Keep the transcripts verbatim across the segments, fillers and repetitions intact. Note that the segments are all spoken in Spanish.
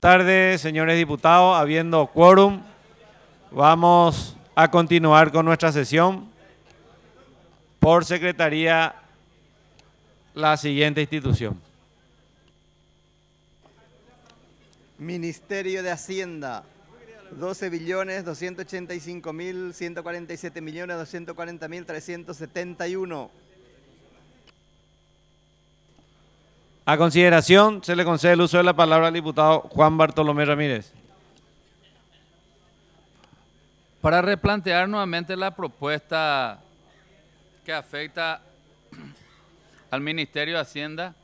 tardes, señores diputados. Habiendo quórum, vamos a continuar con nuestra sesión. Por secretaría, la siguiente institución. Ministerio de Hacienda, doce billones doscientos ochenta y cinco mil ciento cuarenta y siete millones doscientos cuarenta mil trescientos setenta y uno. A consideración, se le concede el uso de la palabra al diputado Juan Bartolomé Ramírez. Para replantear nuevamente la propuesta que afecta al Ministerio de Hacienda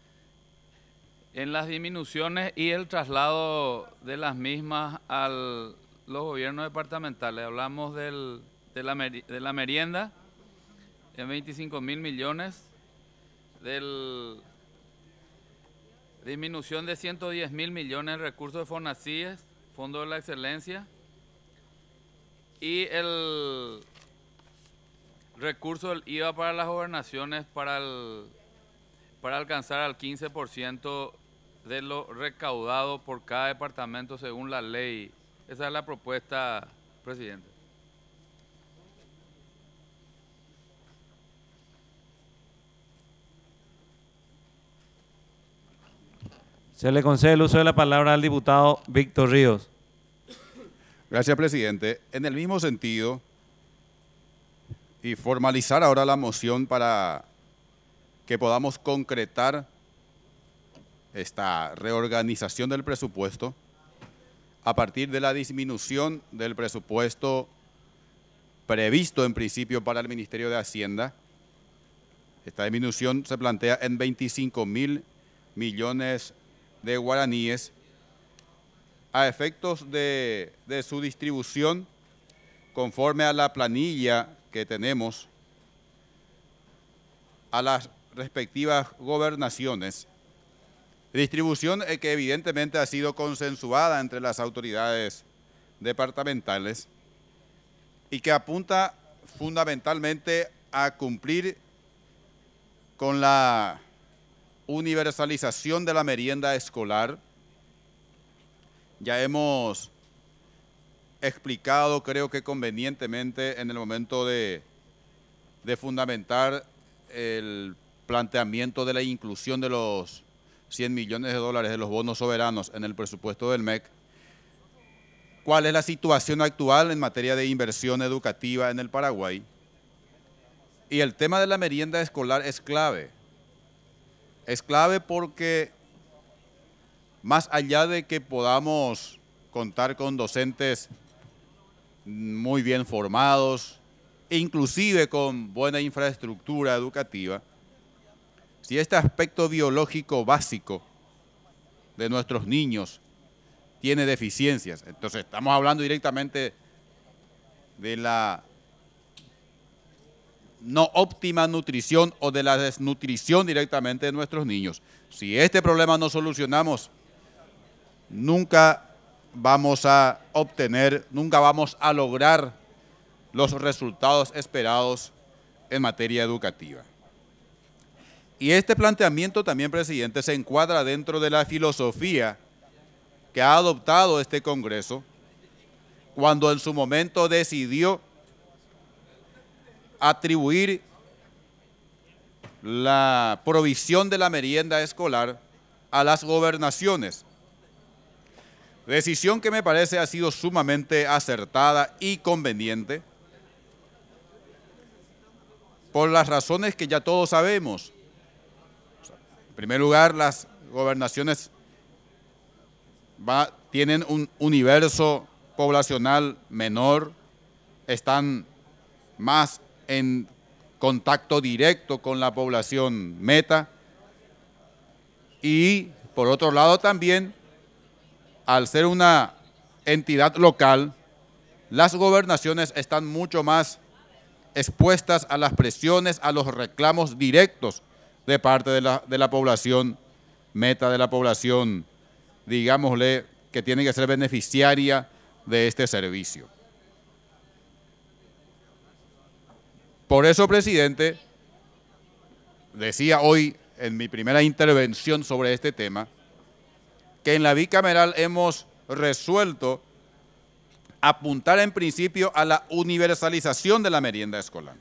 en las disminuciones y el traslado de las mismas a los gobiernos departamentales. Hablamos del, de, la meri, de la merienda en veinticinco mil millones, del disminución de ciento diez mil millones en recursos de FONACIES, Fondo de la Excelencia, y el recurso del I V A para las gobernaciones para, el, para alcanzar al quince por ciento de lo recaudado por cada departamento según la ley. Esa es la propuesta, presidente. Se le concede el uso de la palabra al diputado Víctor Ríos. Gracias, presidente. En el mismo sentido, y formalizar ahora la moción para que podamos concretar esta reorganización del presupuesto a partir de la disminución del presupuesto previsto en principio para el Ministerio de Hacienda. Esta disminución se plantea en veinticinco mil millones de guaraníes a efectos de, de su distribución conforme a la planilla que tenemos a las respectivas gobernaciones. Distribución que evidentemente ha sido consensuada entre las autoridades departamentales y que apunta fundamentalmente a cumplir con la universalización de la merienda escolar. Ya hemos explicado, creo que convenientemente, en el momento de, de fundamentar el planteamiento de la inclusión de los cien millones de dólares de los bonos soberanos en el presupuesto del M E C, cuál es la situación actual en materia de inversión educativa en el Paraguay. Y el tema de la merienda escolar es clave. Es clave porque más allá de que podamos contar con docentes muy bien formados, inclusive con buena infraestructura educativa, si este aspecto biológico básico de nuestros niños tiene deficiencias, entonces estamos hablando directamente de la no óptima nutrición o de la desnutrición directamente de nuestros niños. Si este problema no solucionamos, nunca vamos a obtener, nunca vamos a lograr los resultados esperados en materia educativa. Y este planteamiento también, presidente, se encuadra dentro de la filosofía que ha adoptado este Congreso cuando en su momento decidió atribuir la provisión de la merienda escolar a las gobernaciones. Decisión que me parece ha sido sumamente acertada y conveniente por las razones que ya todos sabemos. En primer lugar, las gobernaciones va, tienen un universo poblacional menor, están más en contacto directo con la población meta y, por otro lado, también, al ser una entidad local, las gobernaciones están mucho más expuestas a las presiones, a los reclamos directos de parte de la, de la población meta, de la población, digámosle, que tiene que ser beneficiaria de este servicio. Por eso, presidente, decía hoy en mi primera intervención sobre este tema, que en la bicameral hemos resuelto apuntar en principio a la universalización de la merienda escolar.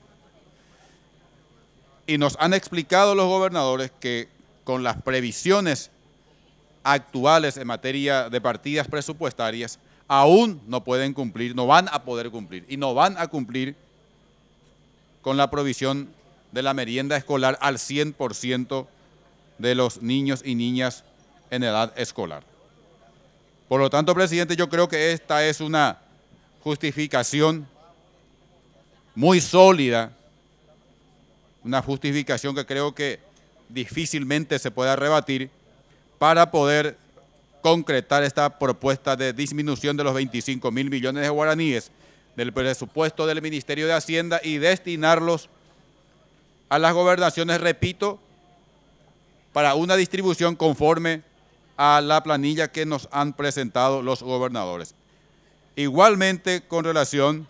Y nos han explicado los gobernadores que con las previsiones actuales en materia de partidas presupuestarias aún no pueden cumplir, no van a poder cumplir y no van a cumplir con la provisión de la merienda escolar al cien por ciento de los niños y niñas en edad escolar. Por lo tanto, presidente, yo creo que esta es una justificación muy sólida, una justificación que creo que difícilmente se pueda rebatir para poder concretar esta propuesta de disminución de los veinticinco mil millones de guaraníes del presupuesto del Ministerio de Hacienda y destinarlos a las gobernaciones, repito, para una distribución conforme a la planilla que nos han presentado los gobernadores. Igualmente, con relación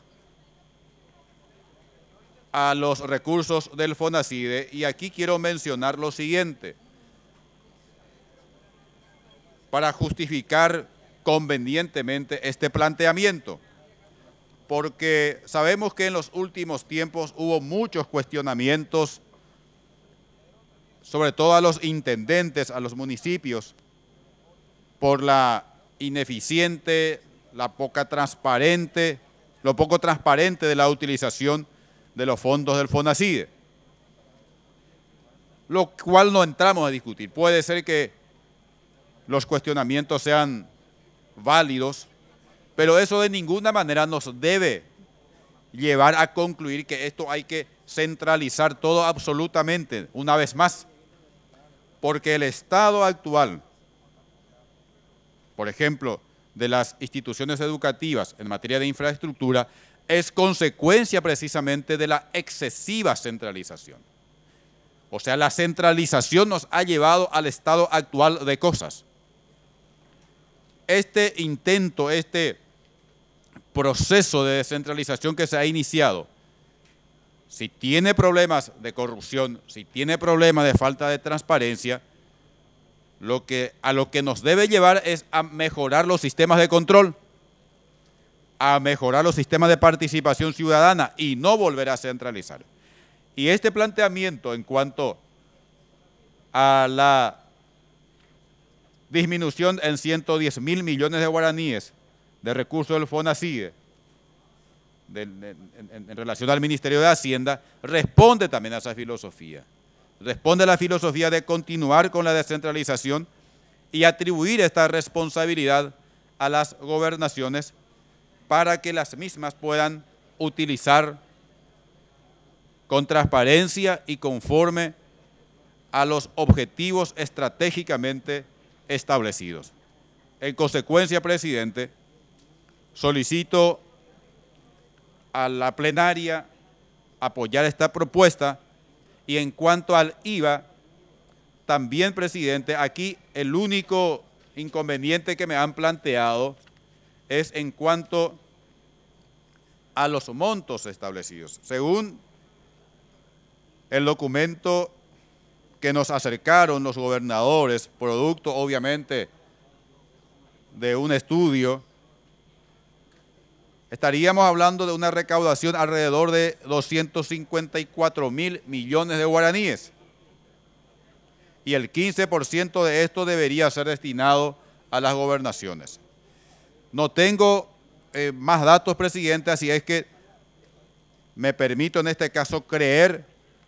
a los recursos del FONACIDE, y aquí quiero mencionar lo siguiente, para justificar convenientemente este planteamiento, porque sabemos que en los últimos tiempos hubo muchos cuestionamientos, sobre todo a los intendentes, a los municipios, por la ineficiente, la poca transparente, lo poco transparente de la utilización de los fondos del FONACIDE, lo cual no entramos a discutir. Puede ser que los cuestionamientos sean válidos, pero eso de ninguna manera nos debe llevar a concluir que esto hay que centralizar todo absolutamente, una vez más, porque el estado actual, por ejemplo, de las instituciones educativas en materia de infraestructura, es consecuencia precisamente de la excesiva centralización. O sea, la centralización nos ha llevado al estado actual de cosas. Este intento, este proceso de descentralización que se ha iniciado, si tiene problemas de corrupción, si tiene problemas de falta de transparencia, lo que, a lo que nos debe llevar es a mejorar los sistemas de control, a mejorar los sistemas de participación ciudadana y no volver a centralizar. Y este planteamiento en cuanto a la disminución en ciento diez mil millones de guaraníes de recursos del FONACIDE de, en, en, en relación al Ministerio de Hacienda, responde también a esa filosofía. Responde a la filosofía de continuar con la descentralización y atribuir esta responsabilidad a las gobernaciones para que las mismas puedan utilizar con transparencia y conforme a los objetivos estratégicamente establecidos. En consecuencia, presidente, solicito a la plenaria apoyar esta propuesta y en cuanto al I V A, también, presidente, aquí el único inconveniente que me han planteado es en cuanto a los montos establecidos. Según el documento que nos acercaron los gobernadores, producto obviamente de un estudio, estaríamos hablando de una recaudación alrededor de doscientos cincuenta y cuatro mil millones de guaraníes. Y el quince por ciento de esto debería ser destinado a las gobernaciones. No tengo eh, más datos, presidente, así es que me permito en este caso creer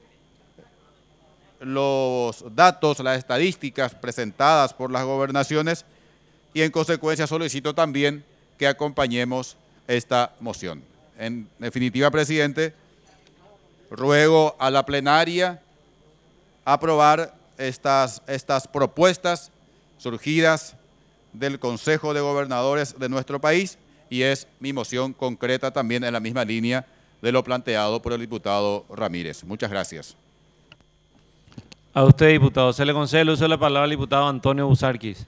los datos, las estadísticas presentadas por las gobernaciones y en consecuencia solicito también que acompañemos esta moción. En definitiva, presidente, ruego a la plenaria aprobar estas, estas propuestas surgidas del Consejo de Gobernadores de nuestro país y es mi moción concreta también en la misma línea de lo planteado por el diputado Ramírez. Muchas gracias. A usted, diputado. Se le concede el uso de la palabra al diputado Antonio Busarquis.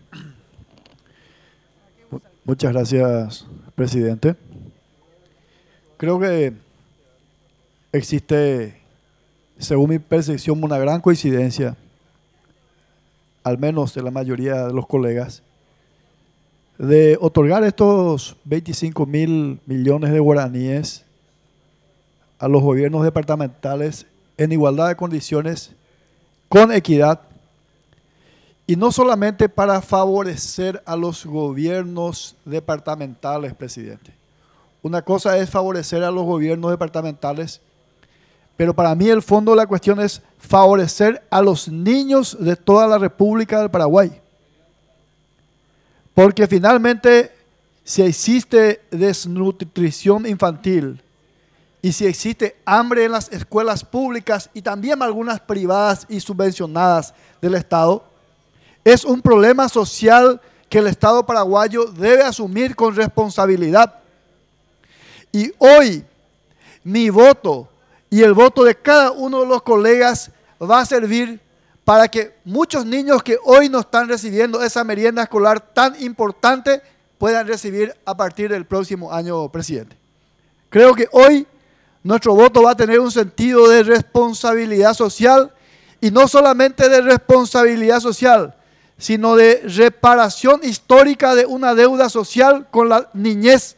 Muchas gracias, presidente. Creo que existe, según mi percepción, una gran coincidencia, al menos de la mayoría de los colegas, de otorgar estos veinticinco mil millones de guaraníes a los gobiernos departamentales en igualdad de condiciones, con equidad, y no solamente para favorecer a los gobiernos departamentales, presidente. Una cosa es favorecer a los gobiernos departamentales, pero para mí el fondo de la cuestión es favorecer a los niños de toda la República del Paraguay. Porque finalmente, si existe desnutrición infantil y si existe hambre en las escuelas públicas y también algunas privadas y subvencionadas del Estado, es un problema social que el Estado paraguayo debe asumir con responsabilidad. Y hoy mi voto y el voto de cada uno de los colegas va a servir para que muchos niños que hoy no están recibiendo esa merienda escolar tan importante puedan recibir a partir del próximo año, presidente. Creo que hoy nuestro voto va a tener un sentido de responsabilidad social, y no solamente de responsabilidad social, sino de reparación histórica de una deuda social con la niñez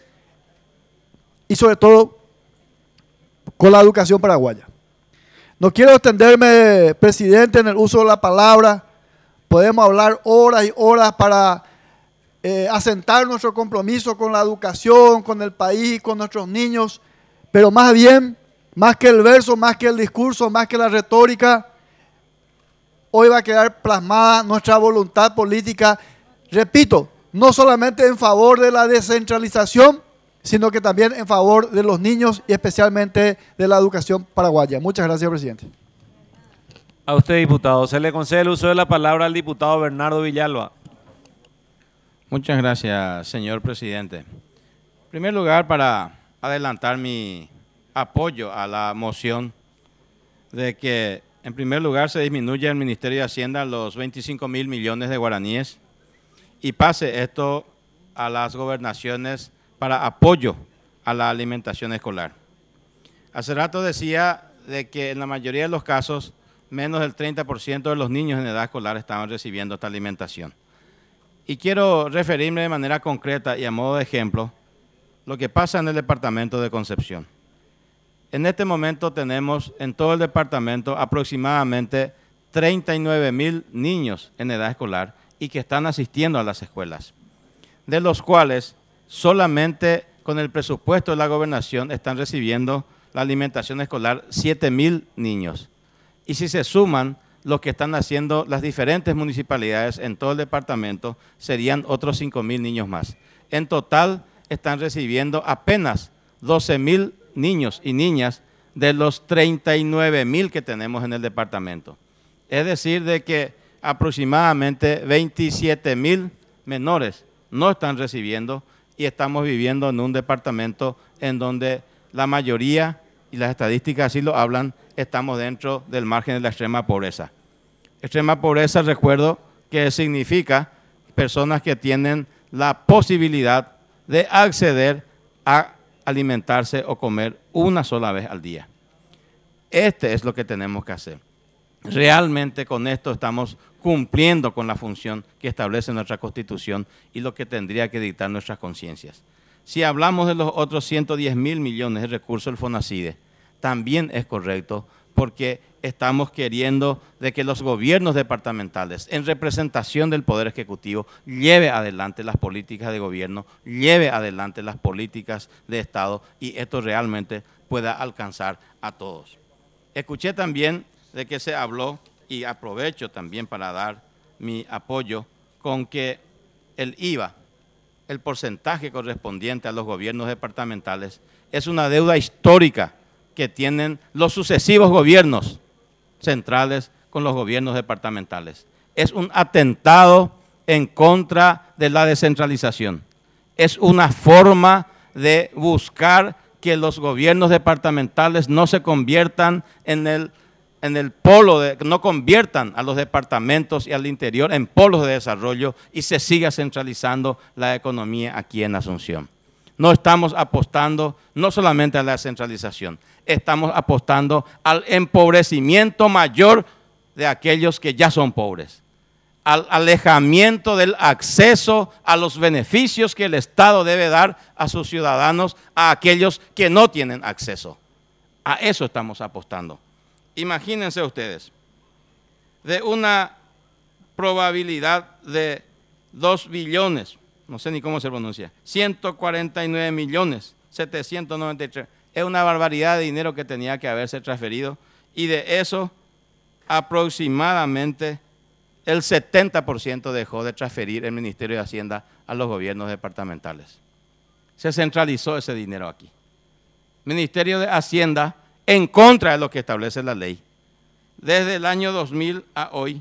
y sobre todo con la educación paraguaya. No quiero extenderme, presidente, en el uso de la palabra. Podemos hablar horas y horas para eh, asentar nuestro compromiso con la educación, con el país, con nuestros niños, pero más bien, más que el verso, más que el discurso, más que la retórica, hoy va a quedar plasmada nuestra voluntad política, repito, no solamente en favor de la descentralización, sino que también en favor de los niños y especialmente de la educación paraguaya. Muchas gracias, presidente. A usted, diputado. Se le concede el uso de la palabra al diputado Bernardo Villalba. Muchas gracias, señor presidente. En primer lugar, para adelantar mi apoyo a la moción de que, en primer lugar, se disminuya el Ministerio de Hacienda los veinticinco mil millones de guaraníes y pase esto a las gobernaciones para apoyo a la alimentación escolar. Hace rato decía de que en la mayoría de los casos menos del treinta por ciento de los niños en edad escolar estaban recibiendo esta alimentación. Y quiero referirme de manera concreta y a modo de ejemplo lo que pasa en el departamento de Concepción. En este momento tenemos en todo el departamento aproximadamente treinta y nueve mil niños en edad escolar y que están asistiendo a las escuelas, de los cuales solamente con el presupuesto de la gobernación están recibiendo la alimentación escolar siete mil niños. Y si se suman los que están haciendo las diferentes municipalidades en todo el departamento, serían otros cinco mil niños más. En total están recibiendo apenas doce mil niños y niñas de los treinta y nueve mil que tenemos en el departamento. Es decir, de que aproximadamente veintisiete mil menores no están recibiendo, y estamos viviendo en un departamento en donde la mayoría, y las estadísticas así lo hablan, estamos dentro del margen de la extrema pobreza. Extrema pobreza, recuerdo, que significa personas que tienen la posibilidad de acceder a alimentarse o comer una sola vez al día. Este es lo que tenemos que hacer. Realmente con esto estamos cumpliendo con la función que establece nuestra Constitución y lo que tendría que dictar nuestras conciencias. Si hablamos de los otros ciento diez mil millones de recursos del FONACIDE, también es correcto porque estamos queriendo de que los gobiernos departamentales, en representación del Poder Ejecutivo, lleve adelante las políticas de gobierno, lleve adelante las políticas de Estado y esto realmente pueda alcanzar a todos. Escuché también de que se habló, y aprovecho también para dar mi apoyo, con que el I V A, el porcentaje correspondiente a los gobiernos departamentales, es una deuda histórica que tienen los sucesivos gobiernos centrales con los gobiernos departamentales. Es un atentado en contra de la descentralización. Es una forma de buscar que los gobiernos departamentales no se conviertan en el en el polo, de, no conviertan a los departamentos y al interior en polos de desarrollo y se siga centralizando la economía aquí en Asunción. No estamos apostando no solamente a la descentralización, estamos apostando al empobrecimiento mayor de aquellos que ya son pobres. al alejamiento del acceso a los beneficios que el Estado debe dar a sus ciudadanos, a aquellos que no tienen acceso. A eso estamos apostando. Imagínense ustedes, de una probabilidad de dos billones, no sé ni cómo se pronuncia, ciento cuarenta y nueve millones setecientos noventa y tres, es una barbaridad de dinero que tenía que haberse transferido, y de eso aproximadamente el setenta por ciento dejó de transferir el Ministerio de Hacienda a los gobiernos departamentales. Se centralizó ese dinero aquí. Ministerio de Hacienda, en contra de lo que establece la ley, desde el año dos mil a hoy,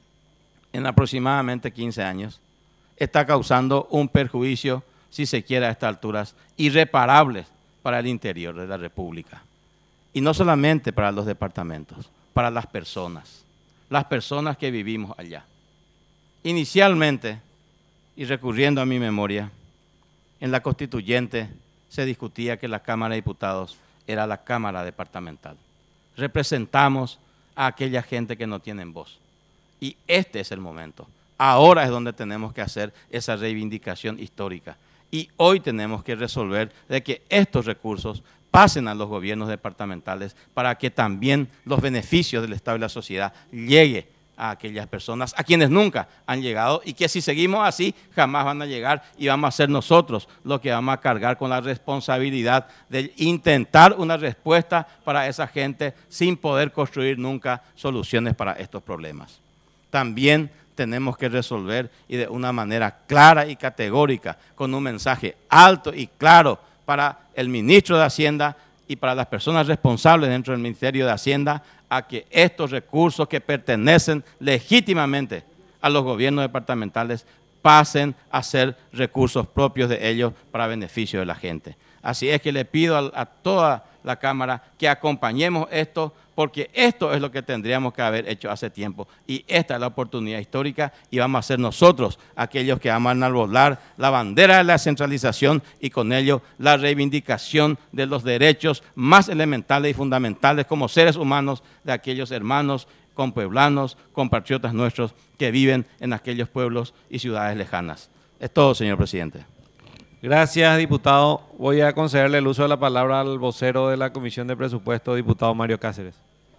en aproximadamente quince años, está causando un perjuicio, si se quiere a estas alturas, irreparable para el interior de la República. Y no solamente para los departamentos, para las personas, las personas que vivimos allá. Inicialmente, y recurriendo a mi memoria, en la Constituyente se discutía que la Cámara de Diputados era la Cámara Departamental. Representamos a aquella gente que no tienen voz. Y este es el momento. Ahora es donde tenemos que hacer esa reivindicación histórica. Y hoy tenemos que resolver de que estos recursos pasen a los gobiernos departamentales para que también los beneficios del Estado y la sociedad lleguen a aquellas personas a quienes nunca han llegado, y que si seguimos así jamás van a llegar, y vamos a ser nosotros los que vamos a cargar con la responsabilidad de intentar una respuesta para esa gente sin poder construir nunca soluciones para estos problemas. También tenemos que resolver, y de una manera clara y categórica, con un mensaje alto y claro para el ministro de Hacienda y para las personas responsables dentro del Ministerio de Hacienda, a que estos recursos que pertenecen legítimamente a los gobiernos departamentales pasen a ser recursos propios de ellos para beneficio de la gente. Así es que le pido a, a toda la Cámara que acompañemos esto, porque esto es lo que tendríamos que haber hecho hace tiempo, y esta es la oportunidad histórica, y vamos a ser nosotros aquellos que vamos a enarbolar la bandera de la centralización, y con ello la reivindicación de los derechos más elementales y fundamentales como seres humanos de aquellos hermanos compueblanos, compatriotas nuestros que viven en aquellos pueblos y ciudades lejanas. Es todo, señor presidente. Gracias, diputado. Voy a concederle el uso de la palabra al vocero de la Comisión de Presupuesto, diputado Mario Cáceres.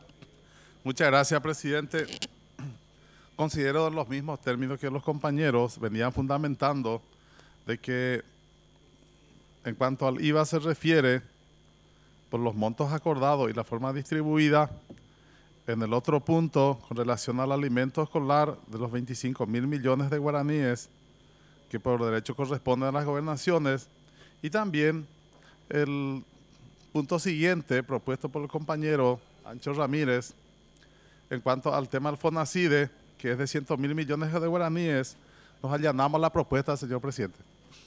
Muchas gracias, presidente. Considero los mismos términos que los compañeros venían fundamentando, de que en cuanto al I V A se refiere, por los montos acordados y la forma distribuida, en el otro punto, con relación al alimento escolar de los veinticinco mil millones de guaraníes, que por derecho corresponden a las gobernaciones, y también el punto siguiente propuesto por el compañero Ancho Ramírez, en cuanto al tema del FONACIDE, que es de cien mil millones de guaraníes, nos allanamos la propuesta, señor presidente.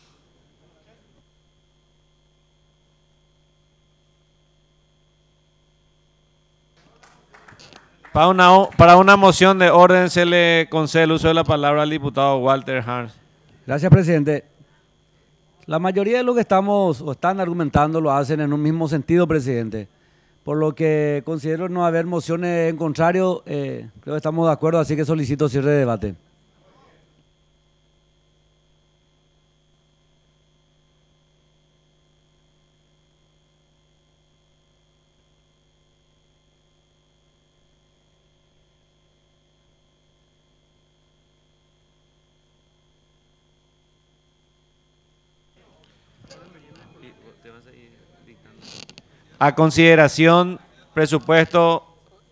Para una, para una moción de orden se le concede el uso de la palabra al diputado Walter Harms. Gracias, presidente. La mayoría de lo que estamos o están argumentando lo hacen en un mismo sentido, presidente. Por lo que considero no haber mociones en contrario, eh, creo que estamos de acuerdo, así que solicito cierre de debate. A consideración, presupuesto.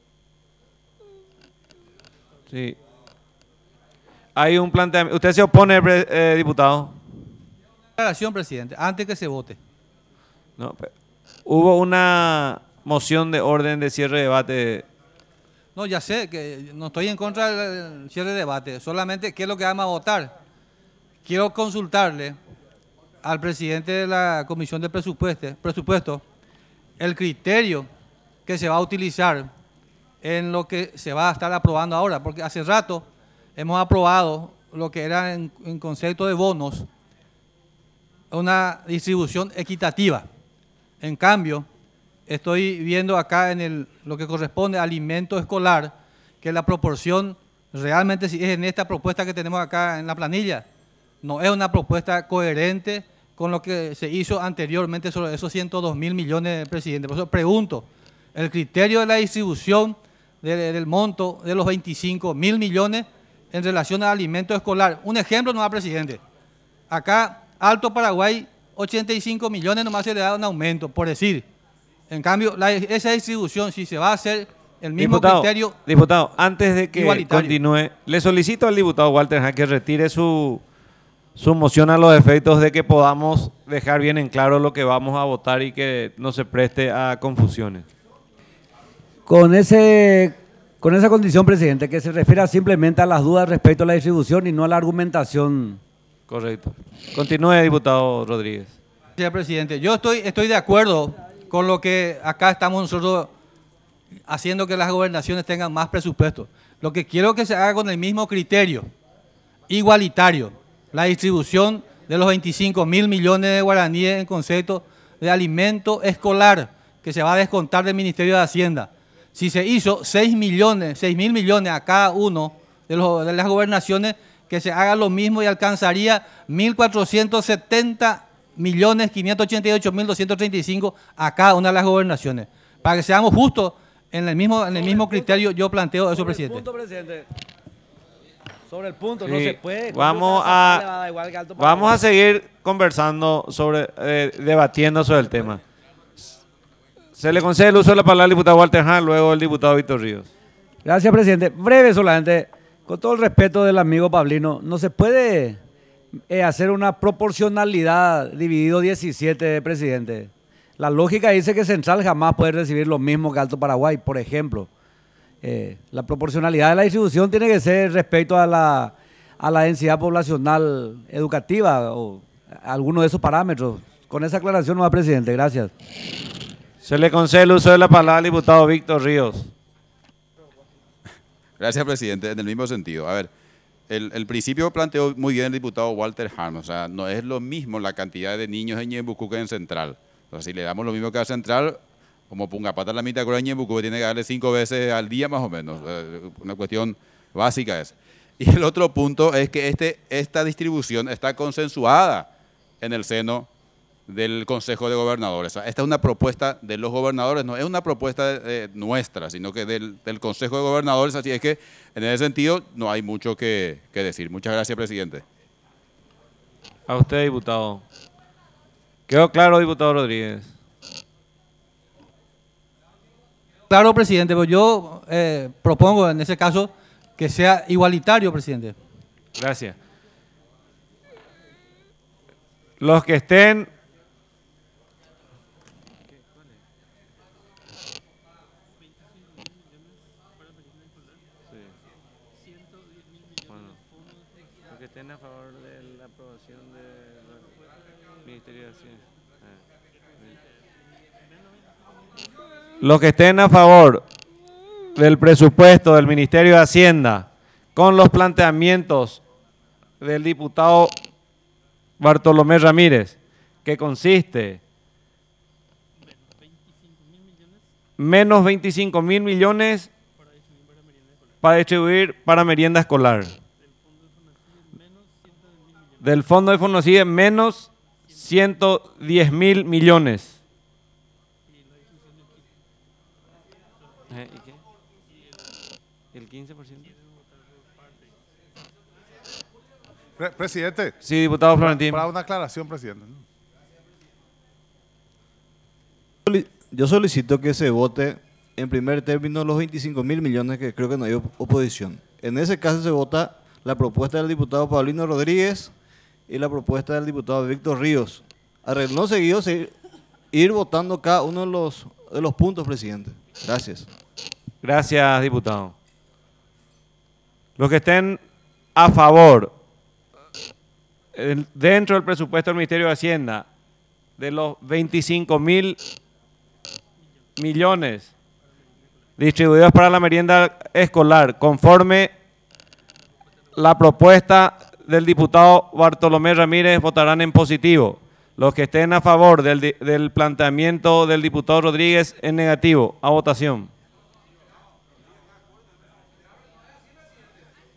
Sí. Hay un planteamiento. ¿Usted se opone, eh, diputado? Aclaración, presidente, antes que se vote. No, hubo una moción de orden de cierre de debate. No, ya sé que no estoy en contra del cierre de debate, solamente qué es lo que vamos a votar. Quiero consultarle al presidente de la Comisión de Presupuesto, presupuesto el criterio que se va a utilizar en lo que se va a estar aprobando ahora, porque hace rato hemos aprobado lo que era en, en concepto de bonos, una distribución equitativa. En cambio, estoy viendo acá en el, lo que corresponde a alimento escolar, que la proporción realmente si es en esta propuesta que tenemos acá en la planilla. No es una propuesta coherente con lo que se hizo anteriormente sobre esos ciento dos mil millones, presidente. Por eso pregunto, el criterio de la distribución de, del monto de los veinticinco mil millones en relación al alimento escolar. Un ejemplo nomás, presidente. Acá, Alto Paraguay, ochenta y cinco millones nomás se le da un aumento, por decir. En cambio, la, esa distribución, si se va a hacer el mismo diputado, criterio... Diputado, antes de que igualitario. continúe, le solicito al diputado Walter Hahn que retire su, su moción a los efectos de que podamos dejar bien en claro lo que vamos a votar y que no se preste a confusiones. Con, ese, con esa condición, presidente, que se refiera simplemente a las dudas respecto a la distribución y no a la argumentación. Correcto. Continúe, diputado Rodríguez. Señor presidente, yo estoy, estoy de acuerdo con lo que acá estamos nosotros haciendo que las gobernaciones tengan más presupuesto. Lo que quiero que se haga con el mismo criterio, igualitario, la distribución de los veinticinco mil millones de guaraníes en concepto de alimento escolar que se va a descontar del Ministerio de Hacienda. Si se hizo seis millones, seis mil millones a cada uno de, los, de las gobernaciones, que se haga lo mismo y alcanzaría mil cuatrocientos setenta millones quinientos ochenta y ocho mil doscientos treinta y cinco a cada una de las gobernaciones. Para que seamos justos, en el mismo, en el mismo criterio yo planteo eso, presidente. Punto, presidente. Sobre el punto, Sí, no se puede. Vamos a, vamos a seguir conversando sobre, eh, debatiendo sobre el tema. Se le concede el uso de la palabra al diputado Walter Hahn, luego el diputado Víctor Ríos. Gracias, presidente. Breve solamente, con todo el respeto del amigo Pablino, no se puede eh, hacer una proporcionalidad dividido diecisiete, presidente. La lógica dice que Central jamás puede recibir lo mismo que Alto Paraguay, por ejemplo. Eh, la proporcionalidad de la distribución tiene que ser respecto a la, a la densidad poblacional educativa o alguno de esos parámetros. Con esa aclaración, no va, presidente. Gracias. Se le concede el uso de la palabra al diputado Víctor Ríos. Gracias, presidente. En el mismo sentido. A ver, el, el principio planteó muy bien el diputado Walter Hahn. O sea, no es lo mismo la cantidad de niños en Ñembucú que en Central. O sea, si le damos lo mismo que a Central, como Pungapata la mitad de Ñembucú tiene que darle cinco veces al día más o menos. Eh, una cuestión básica es. Y el otro punto es que este, esta distribución está consensuada en el seno del Consejo de Gobernadores. O sea, esta es una propuesta de los gobernadores, no es una propuesta eh, nuestra, sino que del, del Consejo de Gobernadores, así es que en ese sentido no hay mucho que, que decir. Muchas gracias, presidente. A usted, diputado. ¿Quedó claro, diputado Rodríguez? Claro, presidente, pero yo eh, propongo en ese caso que sea igualitario, presidente. Gracias. Los que estén... Los que estén a favor de la aprobación del Ministerio de Hacienda. Los que estén a favor del presupuesto del Ministerio de Hacienda con los planteamientos del diputado Bartolomé Ramírez, que consiste menos veinticinco mil millones para distribuir para merienda escolar. Del fondo de Fonocide menos ciento diez mil millones. ¿Y qué? ¿El quince por ciento? Pre presidente. Sí, diputado Florentín. Para una aclaración, presidente. Yo solicito que se vote en primer término los veinticinco mil millones, que creo que no hay op oposición. En ese caso se vota la propuesta del diputado Paulino Rodríguez y la propuesta del diputado Víctor Ríos. Arregló seguido seguir, ir votando cada uno de los, de los puntos, presidente. Gracias. Gracias, diputado. Los que estén a favor eh, dentro del presupuesto del Ministerio de Hacienda de los veinticinco mil millones distribuidos para la merienda escolar, conforme la propuesta del diputado Bartolomé Ramírez, votarán en positivo. Los que estén a favor del, del planteamiento del diputado Rodríguez en negativo, a votación.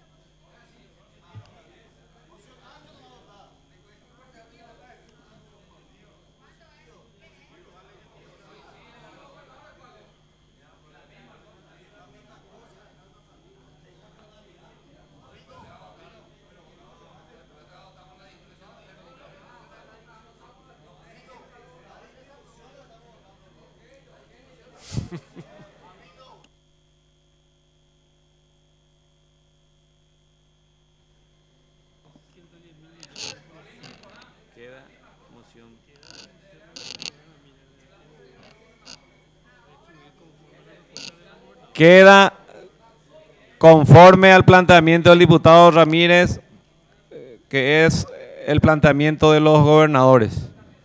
Queda conforme al planteamiento del diputado Ramírez, que es el planteamiento de los gobernadores.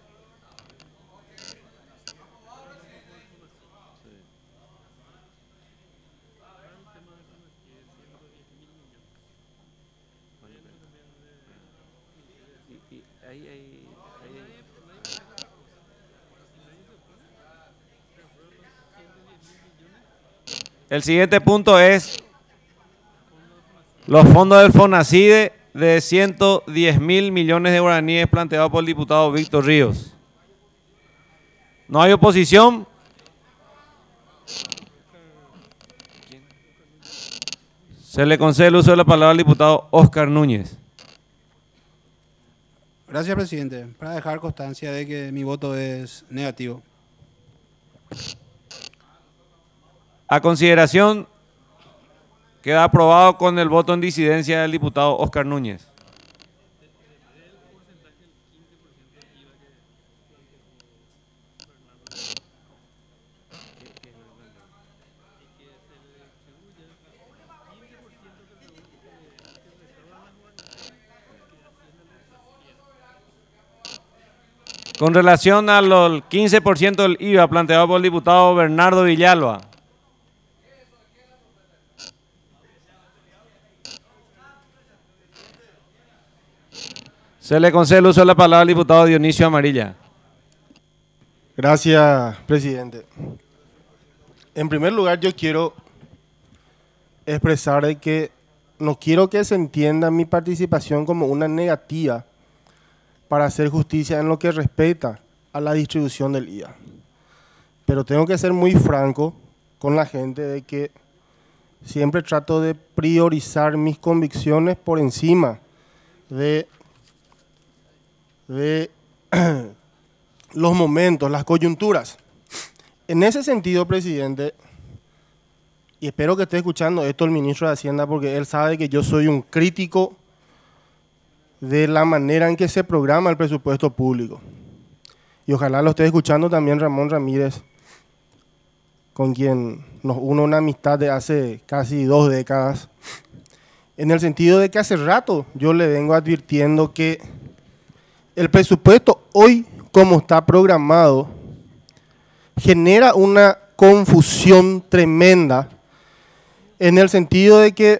El siguiente punto es los fondos del FONACIDE de ciento diez mil millones de guaraníes planteados por el diputado Víctor Ríos. ¿No hay oposición? Se le concede el uso de la palabra al diputado Óscar Núñez. Gracias, presidente. Para dejar constancia de que mi voto es negativo. A consideración, queda aprobado con el voto en disidencia del diputado Óscar Núñez. Con relación al quince por ciento del I V A planteado por el diputado Bernardo Villalba. Se le concede el uso de la palabra al diputado Dionisio Amarilla. Gracias, presidente. En primer lugar, yo quiero expresar de que no quiero que se entienda mi participación como una negativa para hacer justicia en lo que respecta a la distribución del I V A. Pero tengo que ser muy franco con la gente de que siempre trato de priorizar mis convicciones por encima de de los momentos, las coyunturas. En ese sentido, presidente, y espero que esté escuchando esto el ministro de Hacienda, porque él sabe que yo soy un crítico de la manera en que se programa el presupuesto público. Y ojalá lo esté escuchando también Ramón Ramírez, con quien nos une una amistad de hace casi dos décadas, en el sentido de que hace rato yo le vengo advirtiendo que el presupuesto hoy, como está programado, genera una confusión tremenda en el sentido de que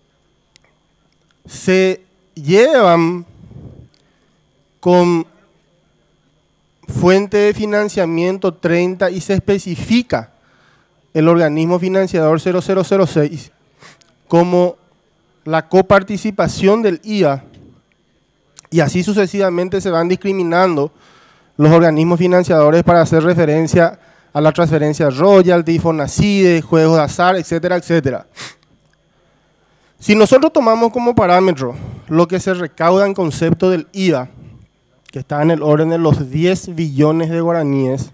se llevan con fuente de financiamiento treinta y se especifica el organismo financiador cero cero cero seis como la coparticipación del I V A. Y así sucesivamente se van discriminando los organismos financiadores para hacer referencia a la transferencia royalty, FONACIDE, juegos de azar, etcétera, etcétera. Si nosotros tomamos como parámetro lo que se recauda en concepto del I V A, que está en el orden de los diez billones de guaraníes,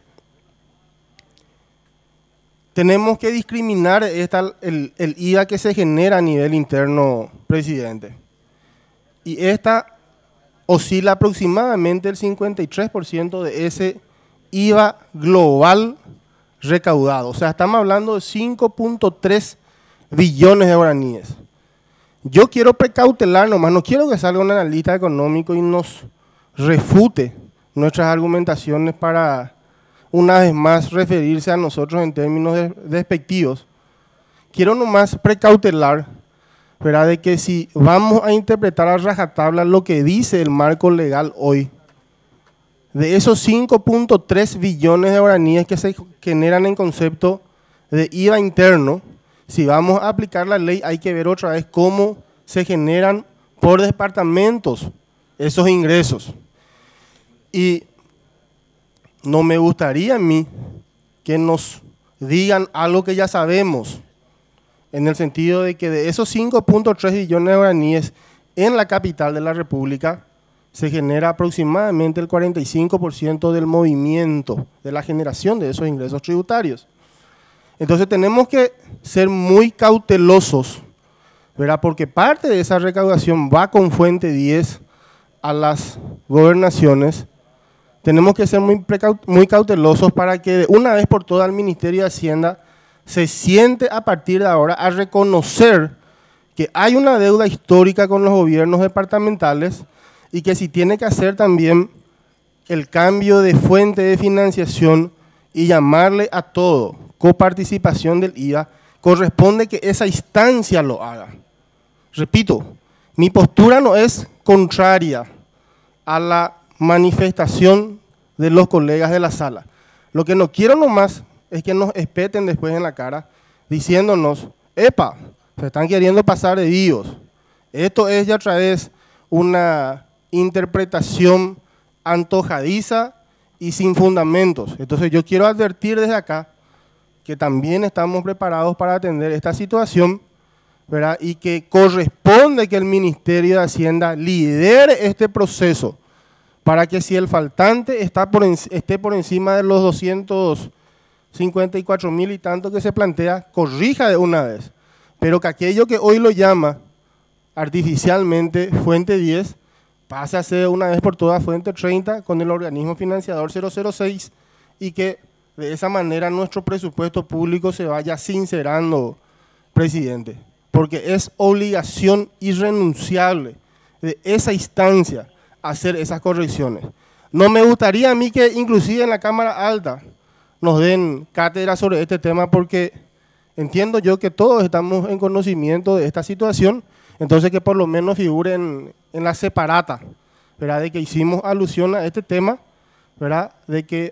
tenemos que discriminar esta, el, el I V A que se genera a nivel interno, presidente. Y esta oscila aproximadamente el cincuenta y tres por ciento de ese I V A global recaudado. O sea, estamos hablando de cinco punto tres billones de guaraníes. Yo quiero precautelar nomás, no quiero que salga un analista económico y nos refute nuestras argumentaciones para, una vez más, referirse a nosotros en términos de, despectivos. Quiero nomás precautelar, ¿verdad?, de que si vamos a interpretar a rajatabla lo que dice el marco legal hoy, de esos cinco punto tres billones de guaraníes que se generan en concepto de I V A interno, si vamos a aplicar la ley hay que ver otra vez cómo se generan por departamentos esos ingresos. Y no me gustaría a mí que nos digan algo que ya sabemos, en el sentido de que de esos cinco punto tres billones de guaraníes en la capital de la República se genera aproximadamente el cuarenta y cinco por ciento del movimiento, de la generación de esos ingresos tributarios. Entonces tenemos que ser muy cautelosos, ¿verdad? Porque parte de esa recaudación va con fuente diez a las gobernaciones. Tenemos que ser muy, muy cautelosos para que de una vez por todas el Ministerio de Hacienda se siente a partir de ahora a reconocer que hay una deuda histórica con los gobiernos departamentales y que si tiene que hacer también el cambio de fuente de financiación y llamarle a todo coparticipación del I V A, corresponde que esa instancia lo haga. Repito, mi postura no es contraria a la manifestación de los colegas de la sala. Lo que no quiero nomás es que nos espeten después en la cara diciéndonos, epa, se están queriendo pasar de vivos. Esto es ya otra vez una interpretación antojadiza y sin fundamentos. Entonces yo quiero advertir desde acá que también estamos preparados para atender esta situación, ¿verdad? Y que corresponde que el Ministerio de Hacienda lidere este proceso para que si el faltante está por en, esté por encima de los doscientos cincuenta y cuatro mil y tanto que se plantea, corrija de una vez. Pero que aquello que hoy lo llama artificialmente fuente diez, pase a ser una vez por todas fuente treinta con el organismo financiador cero cero seis y que de esa manera nuestro presupuesto público se vaya sincerando, presidente. Porque es obligación irrenunciable de esa instancia hacer esas correcciones. No me gustaría a mí que inclusive en la Cámara Alta nos den cátedra sobre este tema porque entiendo yo que todos estamos en conocimiento de esta situación, entonces que por lo menos figure en, en la separata, ¿verdad? De que hicimos alusión a este tema, ¿verdad? De que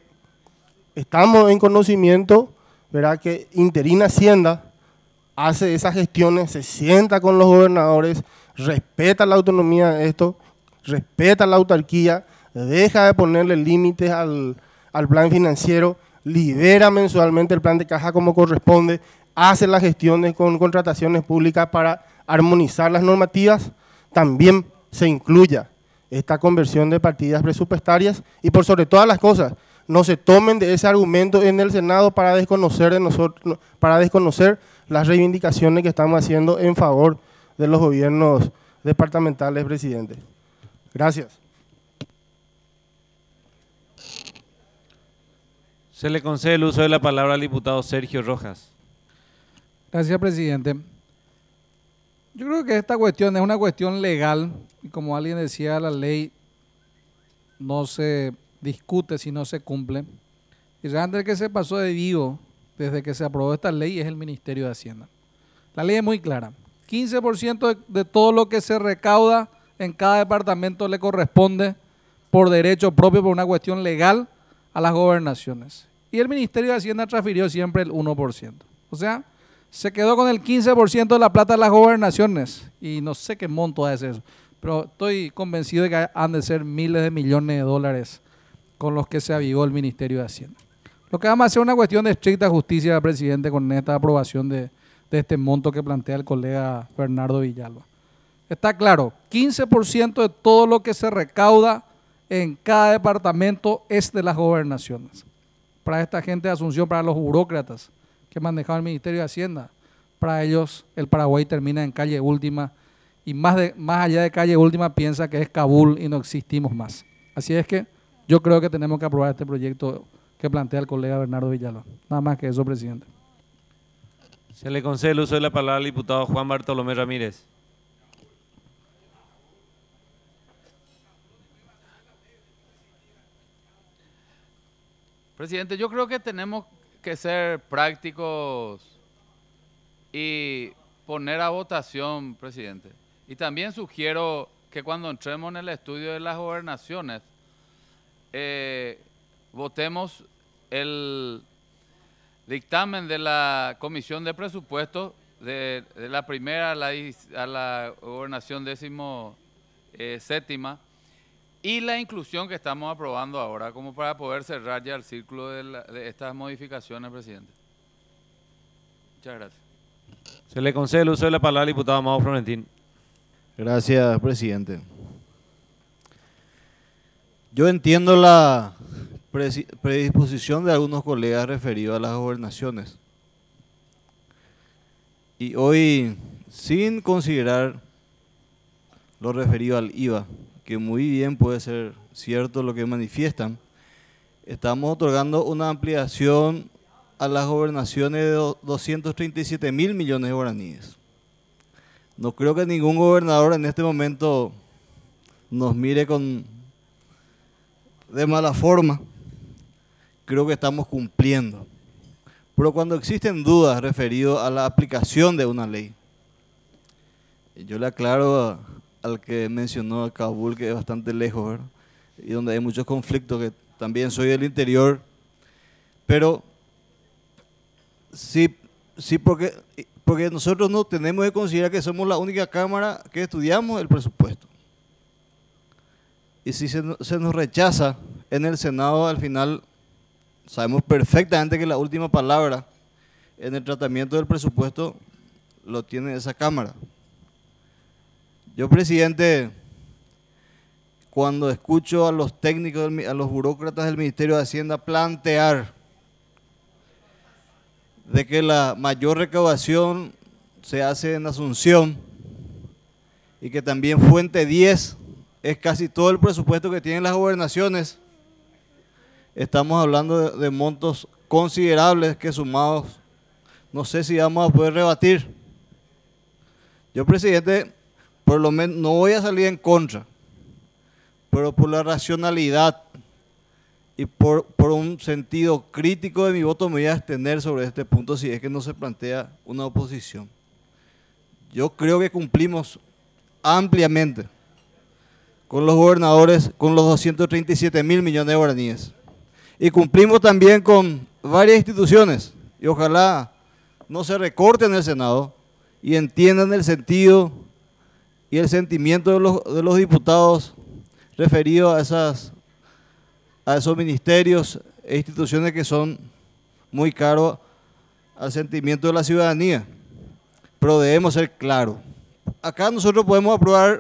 estamos en conocimiento, ¿verdad? Que Interina Hacienda hace esas gestiones, se sienta con los gobernadores, respeta la autonomía de esto, respeta la autarquía, deja de ponerle límites al, al plan financiero, libera mensualmente el plan de caja como corresponde, hace las gestiones con contrataciones públicas para armonizar las normativas, también se incluya esta conversión de partidas presupuestarias y por sobre todas las cosas, no se tomen de ese argumento en el Senado para desconocer, de nosotros, para desconocer las reivindicaciones que estamos haciendo en favor de los gobiernos departamentales, presidente. Gracias. Se le concede el uso de la palabra al diputado Sergio Rojas. Gracias, presidente. Yo creo que esta cuestión es una cuestión legal y como alguien decía, la ley no se discute si no se cumple. Y realmente el que se pasó de vivo desde que se aprobó esta ley es el Ministerio de Hacienda. La ley es muy clara. quince por ciento de, de todo lo que se recauda en cada departamento le corresponde por derecho propio, por una cuestión legal, a las gobernaciones. Y el Ministerio de Hacienda transfirió siempre el uno por ciento. O sea, se quedó con el quince por ciento de la plata de las gobernaciones. Y no sé qué monto es eso, pero estoy convencido de que han de ser miles de millones de dólares con los que se avivó el Ministerio de Hacienda. Lo que vamos a hacer es una cuestión de estricta justicia, presidente, con esta aprobación de, de este monto que plantea el colega Bernardo Villalba. Está claro, quince por ciento de todo lo que se recauda en cada departamento es de las gobernaciones. Para esta gente de Asunción, para los burócratas que manejaban el Ministerio de Hacienda, para ellos el Paraguay termina en calle última y más, de, más allá de calle última piensa que es Kabul y no existimos más. Así es que yo creo que tenemos que aprobar este proyecto que plantea el colega Bernardo Villalba. Nada más que eso, presidente. Se le concede el uso de la palabra al diputado Juan Bartolomé Ramírez. Presidente, yo creo que tenemos que ser prácticos y poner a votación, presidente. Y también sugiero que cuando entremos en el estudio de las gobernaciones, eh, votemos el dictamen de la Comisión de Presupuestos de, de la primera a la, a la gobernación décimo eh, séptima y la inclusión que estamos aprobando ahora, como para poder cerrar ya el círculo de, la, de estas modificaciones, presidente. Muchas gracias. Se le concede el uso de la palabra al diputado Amado Florentín. Gracias, presidente. Yo entiendo la predisposición de algunos colegas referidos a las gobernaciones, Y hoy, sin considerar lo referido al I V A, que muy bien puede ser cierto lo que manifiestan, estamos otorgando una ampliación a las gobernaciones de doscientos treinta y siete mil millones de guaraníes. No creo que ningún gobernador en este momento nos mire con de mala forma. Creo que estamos cumpliendo. Pero cuando existen dudas referidas a la aplicación de una ley, yo le aclaro a, al que mencionó a Kabul, que es bastante lejos, ¿verdad? Y donde hay muchos conflictos, que también soy del interior, pero sí, sí porque, porque nosotros no tenemos que considerar que somos la única Cámara que estudiamos el presupuesto. Y si se, se nos rechaza en el Senado, al final sabemos perfectamente que la última palabra en el tratamiento del presupuesto lo tiene esa Cámara. Yo, presidente, cuando escucho a los técnicos, a los burócratas del Ministerio de Hacienda plantear de que la mayor recaudación se hace en Asunción y que también Fuente diez es casi todo el presupuesto que tienen las gobernaciones, estamos hablando de, de montos considerables que sumados, no sé si vamos a poder rebatir. Yo, presidente, por lo menos no voy a salir en contra, pero por la racionalidad y por, por un sentido crítico de mi voto me voy a abstener sobre este punto si es que no se plantea una oposición. Yo creo que cumplimos ampliamente con los gobernadores, con los doscientos treinta y siete mil millones de guaraníes. Y cumplimos también con varias instituciones, y ojalá no se recorte en el Senado y entiendan el sentido y el sentimiento de los, de los diputados referido a, esas, a esos ministerios e instituciones que son muy caros al sentimiento de la ciudadanía. Pero debemos ser claros. Acá nosotros podemos aprobar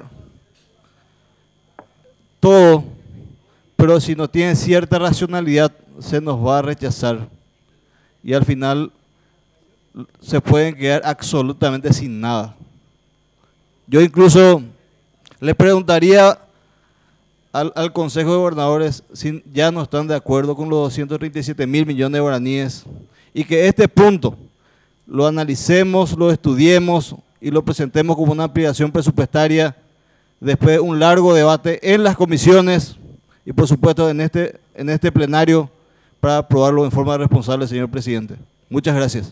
todo, pero si no tiene cierta racionalidad se nos va a rechazar y al final se pueden quedar absolutamente sin nada. Yo incluso le preguntaría al, al Consejo de Gobernadores si ya no están de acuerdo con los doscientos treinta y siete mil millones de guaraníes y que este punto lo analicemos, lo estudiemos y lo presentemos como una ampliación presupuestaria después de un largo debate en las comisiones y por supuesto en este, en este plenario para aprobarlo en forma responsable, señor presidente. Muchas gracias.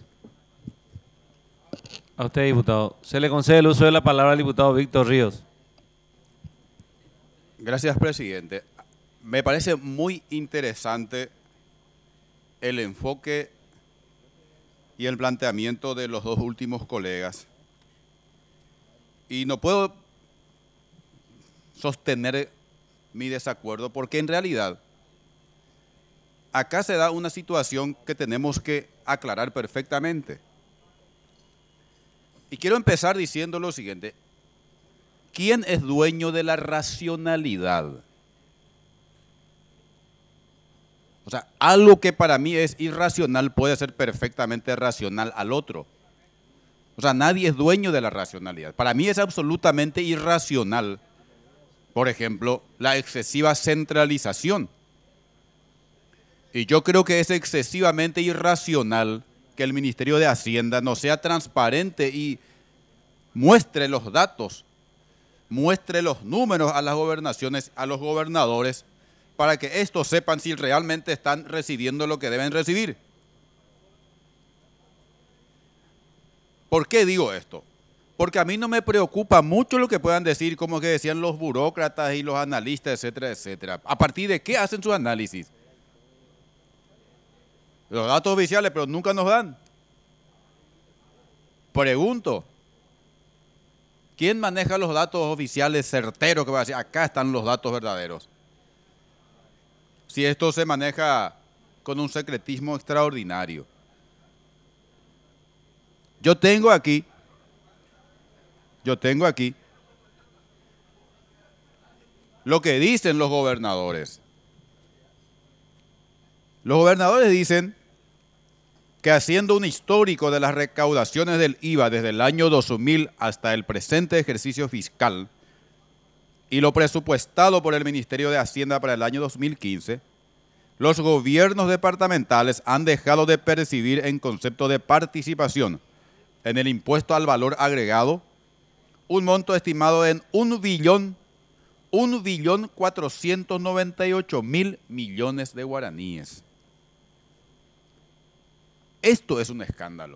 A usted, diputado. Se le concede el uso de la palabra al diputado Víctor Ríos. Gracias, presidente. Me parece muy interesante el enfoque y el planteamiento de los dos últimos colegas. Y no puedo sostener mi desacuerdo porque en realidad acá se da una situación que tenemos que aclarar perfectamente. Y quiero empezar diciendo lo siguiente. ¿Quién es dueño de la racionalidad? O sea, algo que para mí es irracional puede ser perfectamente racional al otro. O sea, nadie es dueño de la racionalidad. Para mí es absolutamente irracional, por ejemplo, la excesiva centralización. Y yo creo que es excesivamente irracional que el Ministerio de Hacienda no sea transparente y muestre los datos, muestre los números a las gobernaciones, a los gobernadores, para que estos sepan si realmente están recibiendo lo que deben recibir. ¿Por qué digo esto? Porque a mí no me preocupa mucho lo que puedan decir, como que decían los burócratas y los analistas, etcétera, etcétera. ¿A partir de qué hacen sus análisis? Los datos oficiales, pero nunca nos dan. Pregunto, ¿quién maneja los datos oficiales certeros que va a decir, acá están los datos verdaderos? Si esto se maneja con un secretismo extraordinario. Yo tengo aquí, yo tengo aquí lo que dicen los gobernadores. Los gobernadores dicen que haciendo un histórico de las recaudaciones del I V A desde el año dos mil hasta el presente ejercicio fiscal y lo presupuestado por el Ministerio de Hacienda para el año dos mil quince, los gobiernos departamentales han dejado de percibir en concepto de participación en el impuesto al valor agregado un monto estimado en un billón, un billón cuatrocientos noventa y ocho mil millones de guaraníes. Esto es un escándalo.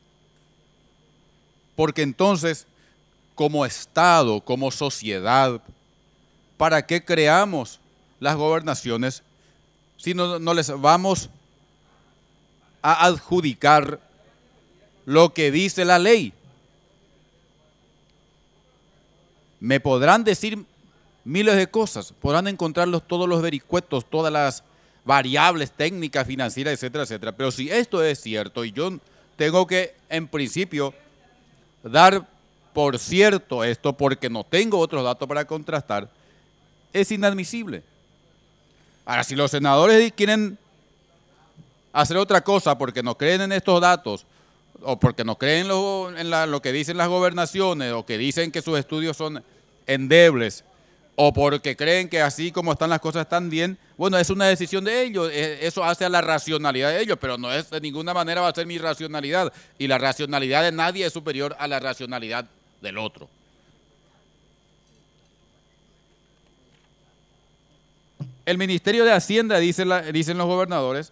Porque entonces, como Estado, como sociedad, ¿para qué creamos las gobernaciones si no, no les vamos a adjudicar lo que dice la ley? Me podrán decir miles de cosas, podrán encontrarlos todos los vericuetos, todas las variables técnicas, financieras, etcétera, etcétera. Pero si esto es cierto y yo tengo que, en principio, dar por cierto esto porque no tengo otros datos para contrastar, es inadmisible. Ahora, si los senadores quieren hacer otra cosa porque no creen en estos datos o porque no creen lo, en la, lo que dicen las gobernaciones o que dicen que sus estudios son endebles o porque creen que así como están las cosas están bien, bueno, es una decisión de ellos, eso hace a la racionalidad de ellos, pero no es de ninguna manera va a ser mi racionalidad y la racionalidad de nadie es superior a la racionalidad del otro. El Ministerio de Hacienda, dice la, dicen los gobernadores,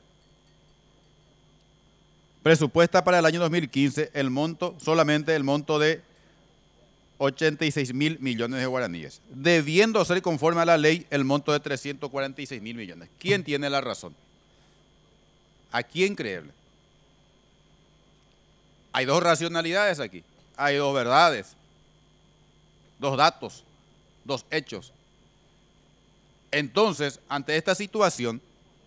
presupuesta para el año dos mil quince el monto, solamente el monto de ochenta y seis mil millones de guaraníes, debiendo ser conforme a la ley el monto de trescientos cuarenta y seis mil millones. ¿Quién tiene la razón? ¿A quién creerle? Hay dos racionalidades aquí, hay dos verdades, dos datos, dos hechos. Entonces, ante esta situación,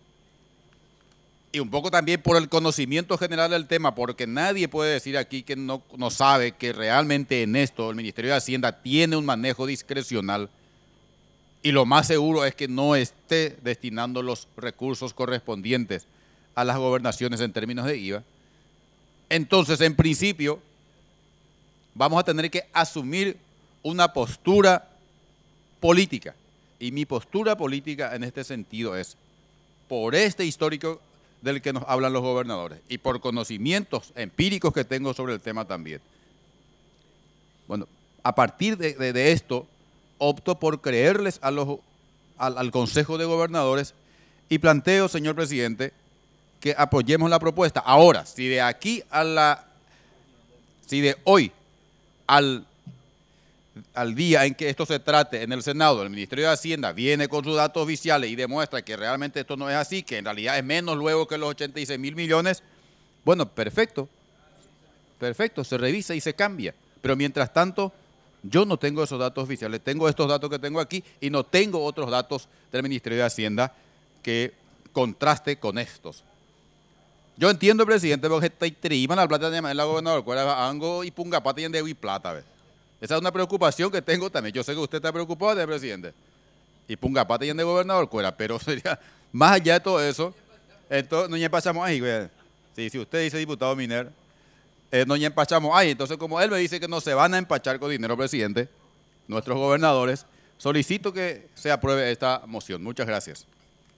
y un poco también por el conocimiento general del tema, porque nadie puede decir aquí que no, no sabe que realmente en esto el Ministerio de Hacienda tiene un manejo discrecional y lo más seguro es que no esté destinando los recursos correspondientes a las gobernaciones en términos de I V A. Entonces, en principio, vamos a tener que asumir una postura política. Y mi postura política en este sentido es, por este histórico del que nos hablan los gobernadores y por conocimientos empíricos que tengo sobre el tema también. Bueno, a partir de, de, de esto, opto por creerles a los, al, al Consejo de Gobernadores y planteo, señor presidente, que apoyemos la propuesta. Ahora, si de aquí a la, si de hoy al al día en que esto se trate en el Senado, el Ministerio de Hacienda viene con sus datos oficiales y demuestra que realmente esto no es así, que en realidad es menos luego que los ochenta y seis mil millones, bueno, perfecto, perfecto, se revisa y se cambia. Pero mientras tanto, yo no tengo esos datos oficiales, tengo estos datos que tengo aquí y no tengo otros datos del Ministerio de Hacienda que contraste con estos. Yo entiendo, presidente, porque te triman la plata de la gobernadora, Ango y Pungapata y en de plata, ¿ves? Esa es una preocupación que tengo también. Yo sé que usted está preocupado, ¿eh, presidente? Y Pungapata y en de gobernador cuera, pero sería más allá de todo eso, entonces no empachamos ahí, güey. Sí, si usted dice diputado Miner, eh, no empachamos ahí. Entonces, como él me dice que no se van a empachar con dinero, presidente, nuestros gobernadores, solicito que se apruebe esta moción. Muchas gracias.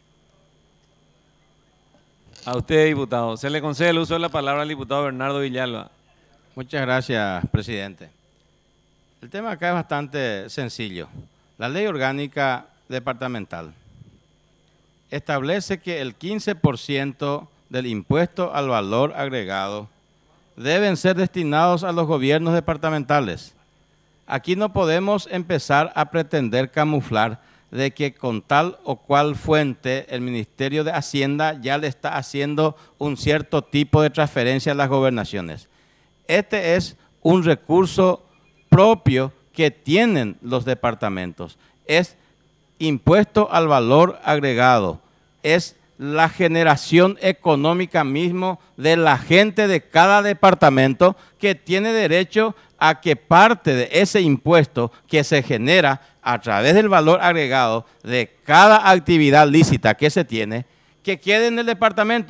A usted, diputado. Se le concede el uso de la palabra al diputado Bernardo Villalba. Muchas gracias, presidente. El tema acá es bastante sencillo. La ley orgánica departamental establece que el quince por ciento del impuesto al valor agregado deben ser destinados a los gobiernos departamentales. Aquí no podemos empezar a pretender camuflar de que con tal o cual fuente el Ministerio de Hacienda ya le está haciendo un cierto tipo de transferencia a las gobernaciones. Este es un recurso propio que tienen los departamentos, es impuesto al valor agregado, es la generación económica mismo de la gente de cada departamento que tiene derecho a que parte de ese impuesto que se genera a través del valor agregado de cada actividad lícita que se tiene, que quede en el departamento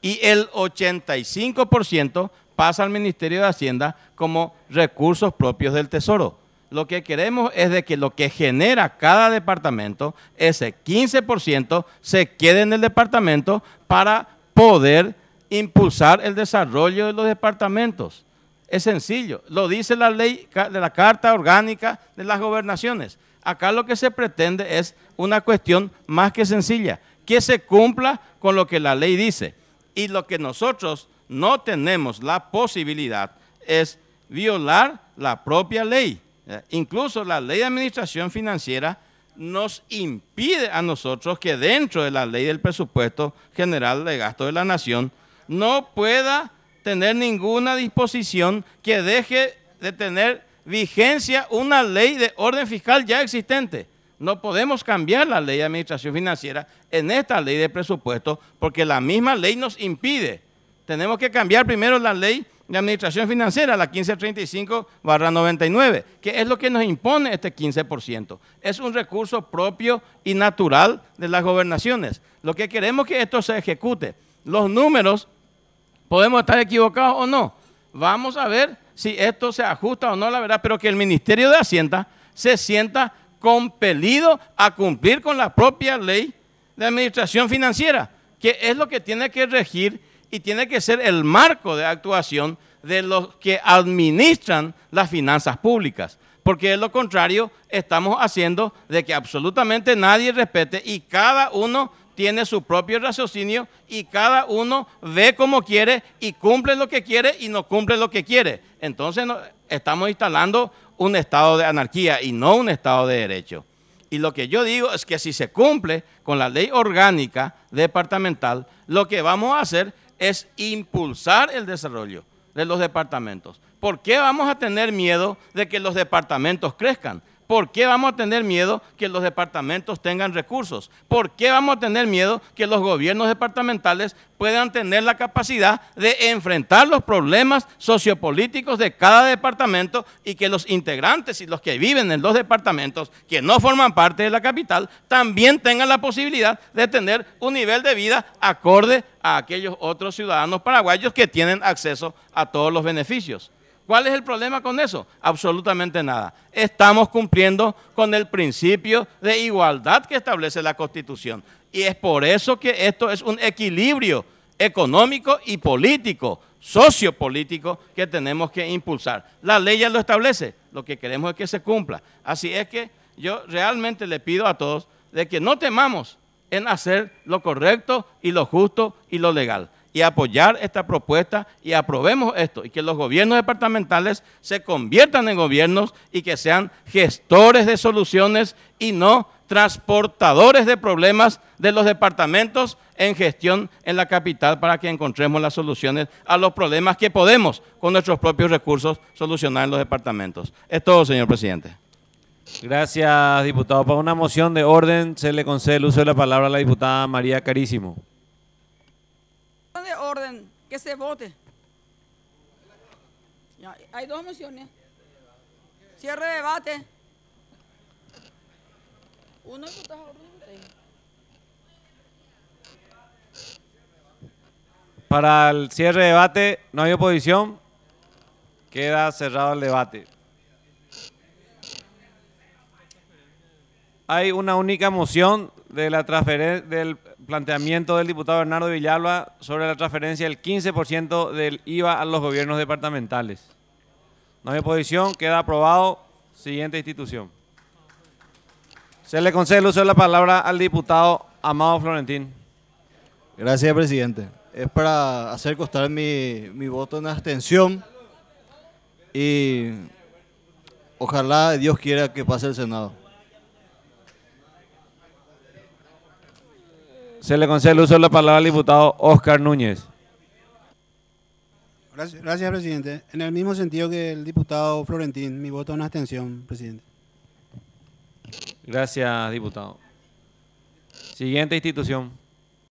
y el ochenta y cinco por ciento pasa al Ministerio de Hacienda como recursos propios del Tesoro. Lo que queremos es de que lo que genera cada departamento, ese quince por ciento, se quede en el departamento para poder impulsar el desarrollo de los departamentos. Es sencillo, lo dice la ley de la Carta Orgánica de las Gobernaciones. Acá lo que se pretende es una cuestión más que sencilla, que se cumpla con lo que la ley dice. Y lo que nosotros no tenemos la posibilidad es violar la propia ley. Incluso la ley de administración financiera nos impide a nosotros que dentro de la ley del presupuesto general de gasto de la nación no pueda tener ninguna disposición que deje de tener vigencia una ley de orden fiscal ya existente. No podemos cambiar la ley de administración financiera en esta ley de presupuesto porque la misma ley nos impide. Tenemos que cambiar primero la ley de administración financiera, la quince treinta y cinco barra noventa y nueve, que es lo que nos impone este quince por ciento. Es un recurso propio y natural de las gobernaciones. Lo que queremos es que esto se ejecute. Los números, podemos estar equivocados o no. Vamos a ver si esto se ajusta o no, la verdad, pero que el Ministerio de Hacienda se sienta compelido a cumplir con la propia ley de administración financiera, que es lo que tiene que regir y tiene que ser el marco de actuación de los que administran las finanzas públicas, porque de lo contrario estamos haciendo de que absolutamente nadie respete y cada uno tiene su propio raciocinio y cada uno ve como quiere y cumple lo que quiere y no cumple lo que quiere. Entonces no, estamos instalando un estado de anarquía y no un estado de derecho. Y lo que yo digo es que si se cumple con la ley orgánica departamental, lo que vamos a hacer es impulsar el desarrollo de los departamentos. ¿Por qué vamos a tener miedo de que los departamentos crezcan? ¿Por qué vamos a tener miedo que los departamentos tengan recursos? ¿Por qué vamos a tener miedo que los gobiernos departamentales puedan tener la capacidad de enfrentar los problemas sociopolíticos de cada departamento y que los integrantes y los que viven en los departamentos que no forman parte de la capital también tengan la posibilidad de tener un nivel de vida acorde a aquellos otros ciudadanos paraguayos que tienen acceso a todos los beneficios? ¿Cuál es el problema con eso? Absolutamente nada. Estamos cumpliendo con el principio de igualdad que establece la Constitución. Y es por eso que esto es un equilibrio económico y político, sociopolítico que tenemos que impulsar. La ley ya lo establece, lo que queremos es que se cumpla. Así es que yo realmente le pido a todos de que no temamos en hacer lo correcto y lo justo y lo legal, y apoyar esta propuesta y aprobemos esto y que los gobiernos departamentales se conviertan en gobiernos y que sean gestores de soluciones y no transportadores de problemas de los departamentos en gestión en la capital para que encontremos las soluciones a los problemas que podemos con nuestros propios recursos solucionar en los departamentos. Es todo, señor presidente. Gracias, diputado. Para una moción de orden se le concede el uso de la palabra a la diputada María Carísimo. De orden, que se vote. Ya, hay dos mociones. Cierre de debate. Uno diputado, Para el cierre de debate no hay oposición. Queda cerrado el debate. Hay una única moción de la transferencia del planteamiento del diputado Bernardo Villalba sobre la transferencia del quince por ciento del I V A a los gobiernos departamentales. No hay oposición, queda aprobado. Siguiente institución. Se le concede el uso de la palabra al diputado Amado Florentín. Gracias, presidente. Es para hacer constar mi, mi voto en abstención y ojalá Dios quiera que pase el Senado. Se le concede el uso de la palabra al diputado Oscar Núñez. Gracias, gracias, presidente. En el mismo sentido que el diputado Florentín, mi voto es una abstención, presidente. Gracias, diputado. Siguiente institución.